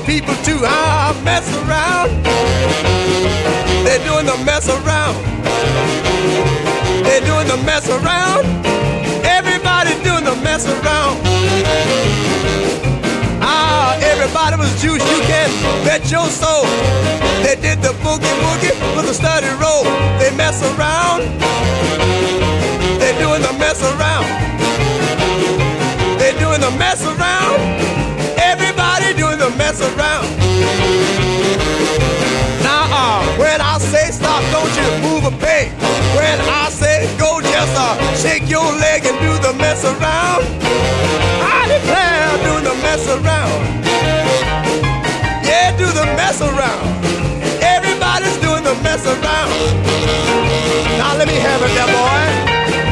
people to mess around. They're doing the mess around. They're doing the mess around. Everybody doing the mess around. Everybody was juice, you can bet your soul. They did the boogie woogie with a steady roll. They mess around. They're doing the mess around. They're doing the mess around. Everybody doing the mess around. Now, when I say stop, don't you move a peg. When I say go, just shake your leg and do the mess around. I declare, doing the mess around. Yeah, do the mess around. Everybody's doing the mess around. Now let me have it there, boy.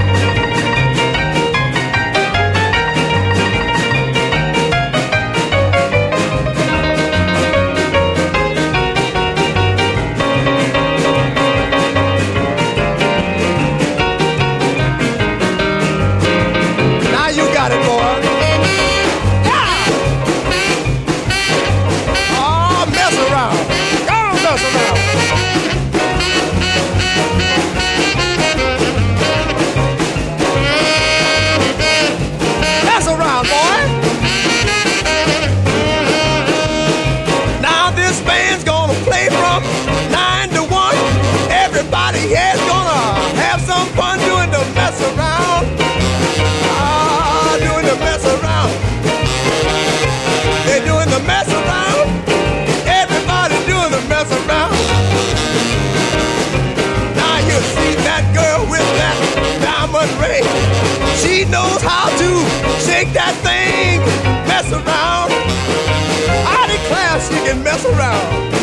Everybody's gonna have some fun doing the mess around. Doing the mess around. They're doing the mess around. Everybody doing the mess around. Now you see that girl with that diamond ring. She knows how to shake that thing, mess around. I declare she can mess around.